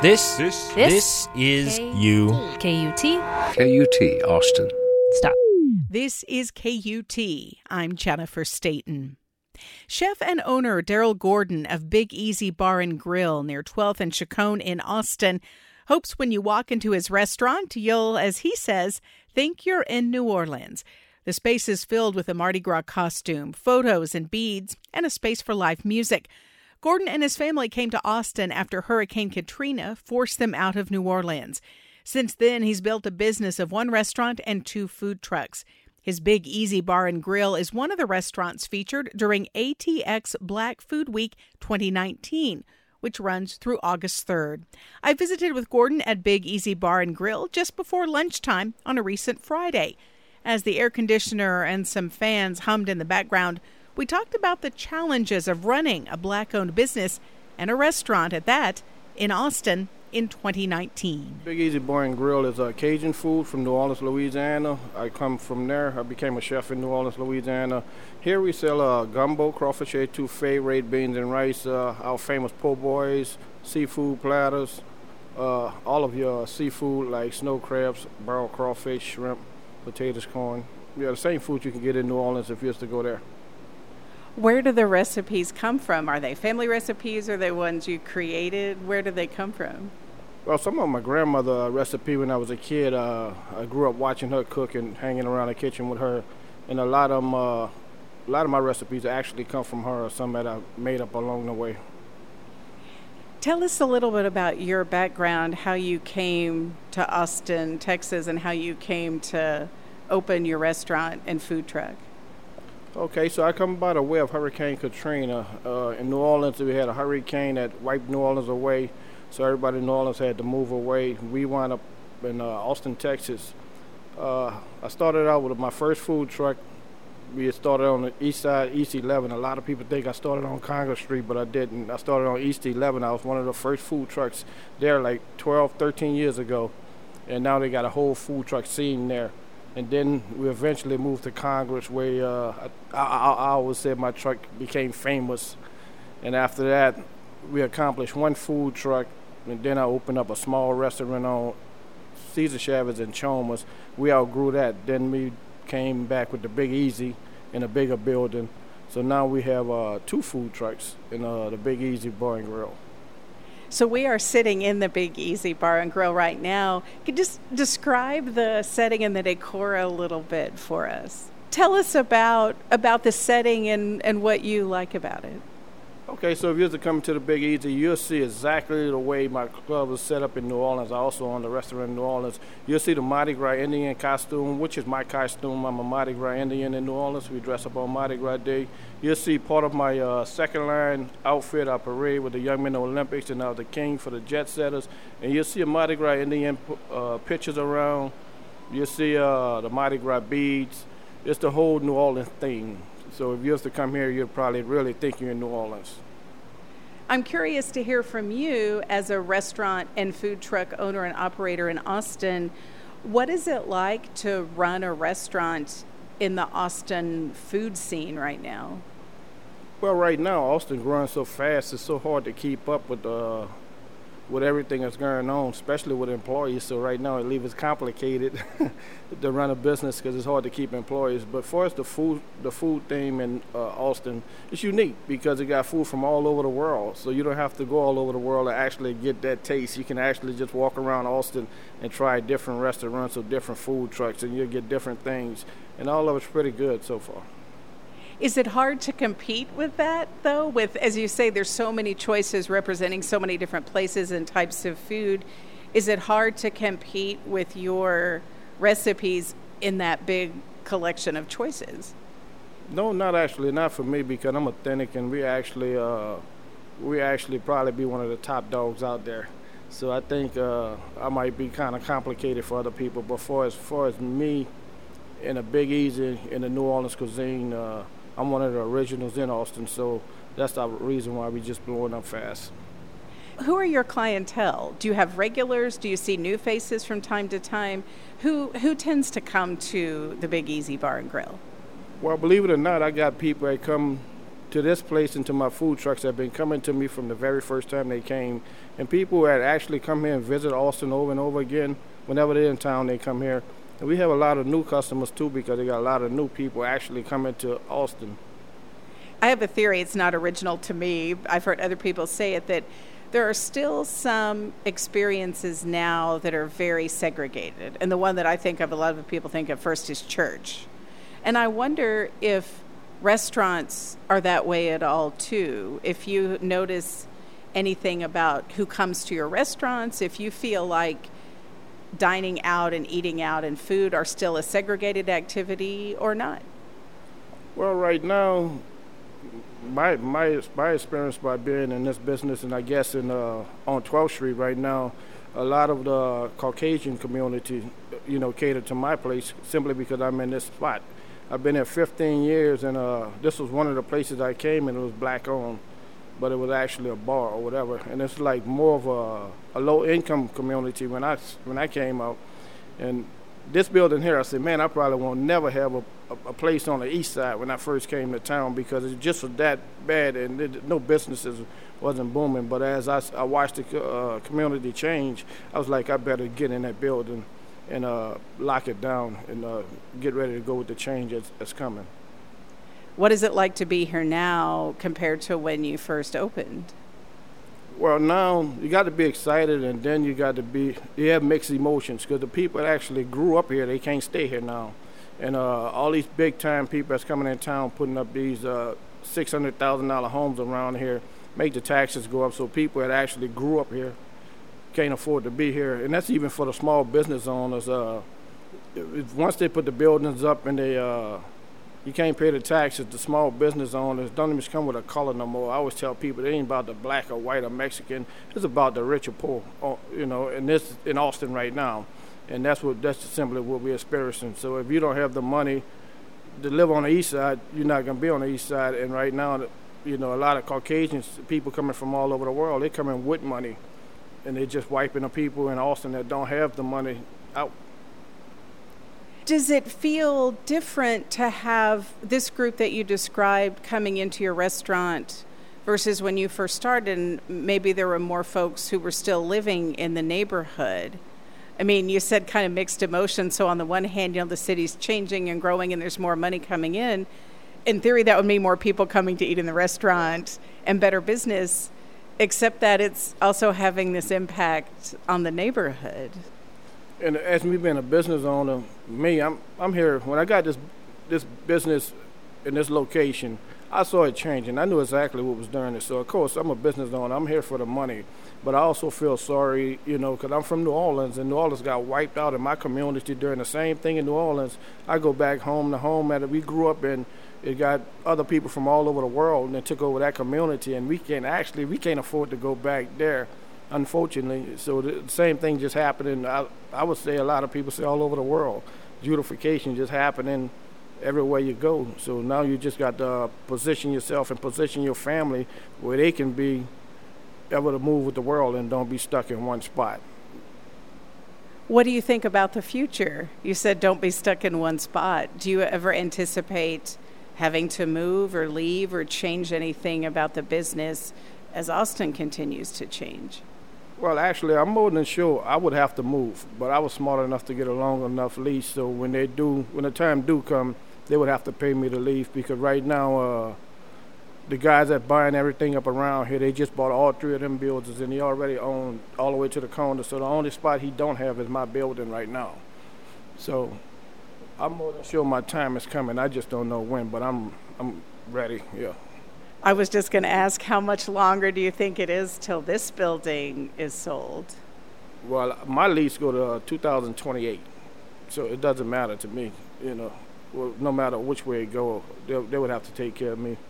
This is you. KUT. KUT, Austin. Stop. This is KUT. I'm Jennifer Staten. Chef and owner Daryl Gordon of Big Easy Bar and Grill near 12th and Chacon in Austin hopes when you walk into his restaurant, you'll, as he says, think you're in New Orleans. The space is filled with a Mardi Gras costume, photos and beads, and a space for live music. Gordon and his family came to Austin after Hurricane Katrina forced them out of New Orleans. Since then, he's built a business of one restaurant and 2 food trucks. His Big Easy Bar and Grill is one of the restaurants featured during ATX Black Food Week 2019, which runs through August 3rd. I visited with Gordon at Big Easy Bar and Grill just before lunchtime on a recent Friday. As the air conditioner and some fans hummed in the background, we talked about the challenges of running a Black-owned business and a restaurant at that in Austin in 2019. Big Easy Bar and Grill is Cajun food from New Orleans, Louisiana. I come from there. I became a chef in New Orleans, Louisiana. Here we sell gumbo, crawfish etouffee, red beans and rice, our famous po' boys, seafood platters, all of your seafood like snow crabs, barrel crawfish, shrimp, potatoes, corn. Yeah, the same food you can get in New Orleans if you used to go there. Where do the recipes come from? Are they family recipes? Are they ones you created? Where do they come from? Well, some of my grandmother recipe when I was a kid. I grew up watching her cook and hanging around the kitchen with her, and a lot of my recipes actually come from her or some that I made up along the way. Tell us a little bit about your background, how you came to Austin, Texas, and how you came to open your restaurant and food truck. Okay, so I come by the way of Hurricane Katrina. In New Orleans, we had a hurricane that wiped New Orleans away, so everybody in New Orleans had to move away. We wound up in Austin, Texas. I started out with my first food truck. We started on the east side, East 11. A lot of people think I started on Congress Street, but I didn't. I started on East 11. I was one of the first food trucks there like 12, 13 years ago, and now they got a whole food truck scene there. And then we eventually moved to Congress where I always said my truck became famous. And after that, we accomplished one food truck, and then I opened up a small restaurant on Cesar Chavez and Chalmers. We outgrew that. Then we came back with the Big Easy in a bigger building. So now we have 2 food trucks in the Big Easy Bar and Grill. So we are sitting in the Big Easy Bar and Grill right now. Could you just describe the setting and the decor a little bit for us? Tell us about the setting and what you like about it. Okay, so if you're coming to the Big Easy, you'll see exactly the way my club is set up in New Orleans. I also own the restaurant in New Orleans. You'll see the Mardi Gras Indian costume, which is my costume. I'm a Mardi Gras Indian in New Orleans. We dress up on Mardi Gras Day. You'll see part of my second line outfit. I parade with the Young Men Olympics, and I was the king for the Jet Setters. And you'll see a Mardi Gras Indian pictures around. You'll see the Mardi Gras beads. It's the whole New Orleans thing. So if you was to come here, you'd probably really think you're in New Orleans. I'm curious to hear from you as a restaurant and food truck owner and operator in Austin. What is it like to run a restaurant in the Austin food scene right now? Well, right now, Austin growing so fast, it's so hard to keep up with everything that's going on, especially with employees. So right now, it's complicated to run a business because it's hard to keep employees. But for us, the food theme in Austin, it's unique because it got food from all over the world. So you don't have to go all over the world to actually get that taste. You can actually just walk around Austin and try different restaurants or different food trucks, and you'll get different things. And all of it's pretty good so far. Is it hard to compete with that, though? With, as you say, there's so many choices representing so many different places and types of food. Is it hard to compete with your recipes in that big collection of choices? No, not actually. Not for me, because I'm authentic, and we actually probably be one of the top dogs out there. So I think I might be kind of complicated for other people. But as far as me in a Big Easy in the New Orleans cuisine, I'm one of the originals in Austin, so that's the reason why we just blowing up fast. Who are your clientele? Do you have regulars? Do you see new faces from time to time? Who tends to come to the Big Easy Bar and Grill? Well, believe it or not, I got people that come to to this place and to my food trucks that have been coming to me from the very first time they came. And people that actually come here and visit Austin over and over again, whenever they're in town, they come here. And we have a lot of new customers, too, because they got a lot of new people actually coming to Austin. I have a theory, it's not original to me. I've heard other people say it, that there are still some experiences now that are very segregated. And the one that I think of, a lot of people think of first, is church. And I wonder if restaurants are that way at all, too. If you notice anything about who comes to your restaurants, if you feel like dining out and eating out and food are still a segregated activity or not? Well, right now, my experience by being in this business, and I guess on 12th Street right now, a lot of the Caucasian community, cater to my place simply because I'm in this spot. I've been here 15 years, and this was one of the places I came in. It was black-owned, but it was actually a bar or whatever. And it's like more of a low-income community when I came out. And this building here, I said, man, I probably won't never have a place on the east side when I first came to town because it just was that bad, and no businesses wasn't booming. But as I watched the community change, I was like, I better get in that building and lock it down and get ready to go with the change that's coming. What is it like to be here now compared to when you first opened? Well, now you got to be excited, and then you have mixed emotions because the people that actually grew up here, they can't stay here now. And all these big-time people that's coming in town putting up these $600,000 homes around here make the taxes go up, so people that actually grew up here can't afford to be here. And that's even for the small business owners. Once they put the buildings up and you can't pay the taxes, the small business owners don't even come with a color no more. I always tell people it ain't about the black or white or Mexican. It's about the rich or poor, and this in Austin right now. And that's simply what we're experiencing. So if you don't have the money to live on the east side, you're not going to be on the east side. And right now, a lot of Caucasians, people coming from all over the world, they come in with money. And they're just wiping the people in Austin that don't have the money out. Does it feel different to have this group that you described coming into your restaurant versus when you first started, and maybe there were more folks who were still living in the neighborhood? I mean, you said kind of mixed emotions. So on the one hand, the city's changing and growing and there's more money coming in. In theory, that would mean more people coming to eat in the restaurant and better business, except that it's also having this impact on the neighborhood. And as me being a business owner, I'm here. When I got this business in this location, I saw it changing. I knew exactly what was doing it. So, of course, I'm a business owner. I'm here for the money. But I also feel sorry, because I'm from New Orleans, and New Orleans got wiped out in my community during the same thing in New Orleans. I go back home, the home that we grew up in. It got other people from all over the world, and they took over that community, and we can't afford to go back there, unfortunately. So the same thing just happening. I would say a lot of people say all over the world. Beautification just happening everywhere you go. So now you just got to position yourself and position your family where they can be able to move with the world and don't be stuck in one spot. What do you think about the future? You said don't be stuck in one spot. Do you ever anticipate having to move or leave or change anything about the business as Austin continues to change? Well, actually, I'm more than sure I would have to move, but I was smart enough to get a long enough lease, so when the time do come, they would have to pay me to leave, because right now, the guys that buying everything up around here, they just bought all three of them buildings, and he already owned all the way to the corner, so the only spot he don't have is my building right now. So I'm more than sure my time is coming. I just don't know when, but I'm ready, yeah. I was just going to ask, how much longer do you think it is till this building is sold? Well, my lease go to 2028, so it doesn't matter to me, Well, no matter which way it go, they would have to take care of me.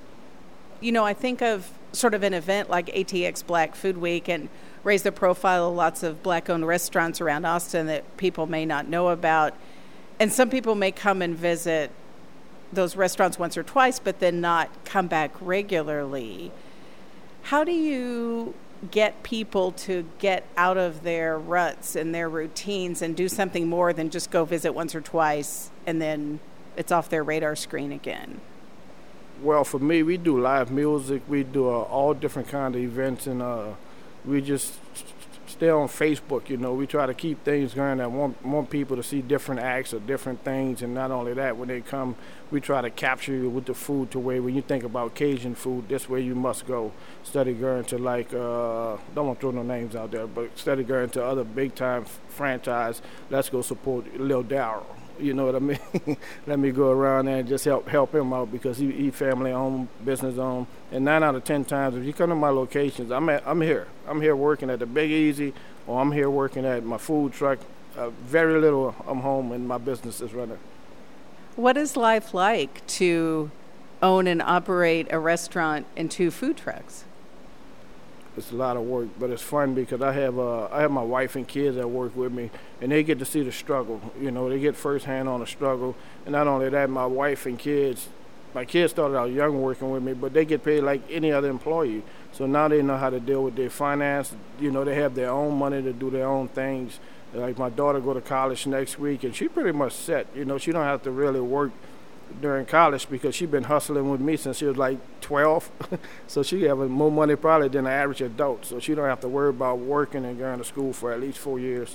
I think of sort of an event like ATX Black Food Week and raise the profile of lots of Black-owned restaurants around Austin that people may not know about. And some people may come and visit those restaurants once or twice, but then not come back regularly. How do you get people to get out of their ruts and their routines and do something more than just go visit once or twice and then it's off their radar screen again? Well, for me, we do live music. We do all different kind of events, and we just stay on Facebook. We try to keep things going. I want people to see different acts or different things, and not only that, when they come, we try to capture you with the food to where when you think about Cajun food, this way you must go. Instead of going to don't want to throw no names out there, but instead of going to other big time franchise, let's go support Lil Darryl. You know what I mean? Let me go around there and just help him out because he family owned, business owned. And 9 out of 10 times, if you come to my locations, I'm here. I'm here working at the Big Easy, or I'm here working at my food truck. Very little I'm home and my business is running. What is life like to own and operate a restaurant and 2 food trucks? It's a lot of work, but it's fun because I have my wife and kids that work with me, and they get to see the struggle. They get firsthand on the struggle. And not only that, my wife and kids, my kids started out young working with me, but they get paid like any other employee. So now they know how to deal with their finance. They have their own money to do their own things. Like my daughter go to college next week, and she pretty much set. She don't have to really work during college because she's been hustling with me since she was like 12. So she have more money probably than an average adult. So she don't have to worry about working and going to school for at least 4 years.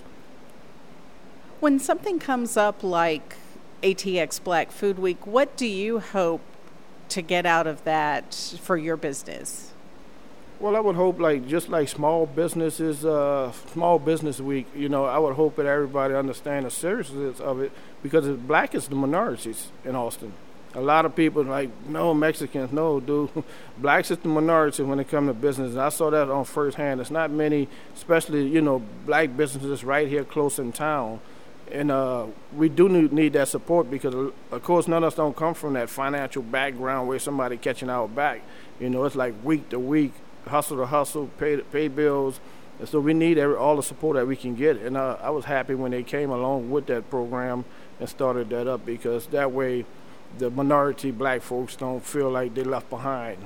When something comes up like ATX Black Food Week, what do you hope to get out of that for your business? Well, I would hope just like small business week, I would hope that everybody understand the seriousness of it because Black is the minorities in Austin. A lot of people no, Mexicans, no, dude. Blacks is the minority when it comes to business. And I saw that on firsthand. It's not many, especially, Black businesses right here close in town. And we do need that support because, of course, none of us don't come from that financial background where somebody catching our back. It's like week to week, hustle to hustle, pay bills. And so we need all the support that we can get. And I was happy when they came along with that program and started that up because that way the minority Black folks don't feel like they're left behind.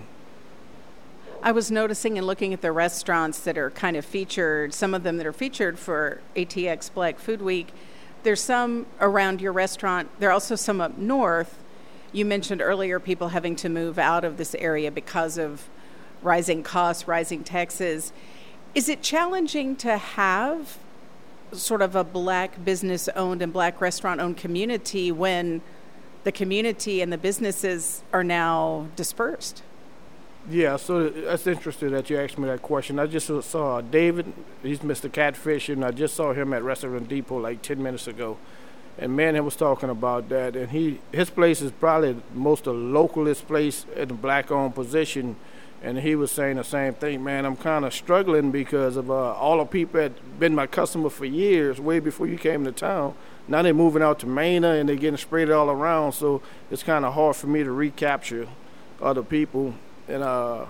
I was noticing and looking at the restaurants that are kind of featured, some of them that are featured for ATX Black Food Week. There's some around your restaurant. There are also some up north. You mentioned earlier people having to move out of this area because of rising costs, rising taxes. Is it challenging to have sort of a Black business-owned and Black restaurant-owned community when the community and the businesses are now dispersed? Yeah, so that's interesting that you asked me that question. I just saw David, he's Mr. Catfish, and I just saw him at Restaurant Depot like 10 minutes ago. And man, he was talking about that. And his place is probably most the localist place in the Black-owned position. And he was saying the same thing, man, I'm kind of struggling because of all the people that been my customer for years, way before you came to town. Now they're moving out to Mena and they're getting sprayed all around, so it's kind of hard for me to recapture other people. And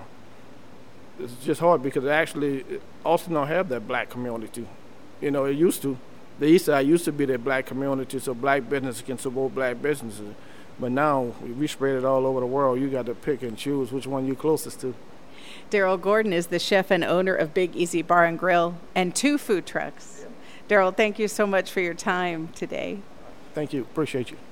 it's just hard because actually Austin don't have that Black community. It used to. The East Side used to be that Black community so Black businesses can support Black businesses. But now we spread it all over the world. You got to pick and choose which one you're closest to. Darryl Gordon is the chef and owner of Big Easy Bar and Grill and 2 food trucks. Darryl, thank you so much for your time today. Thank you. Appreciate you.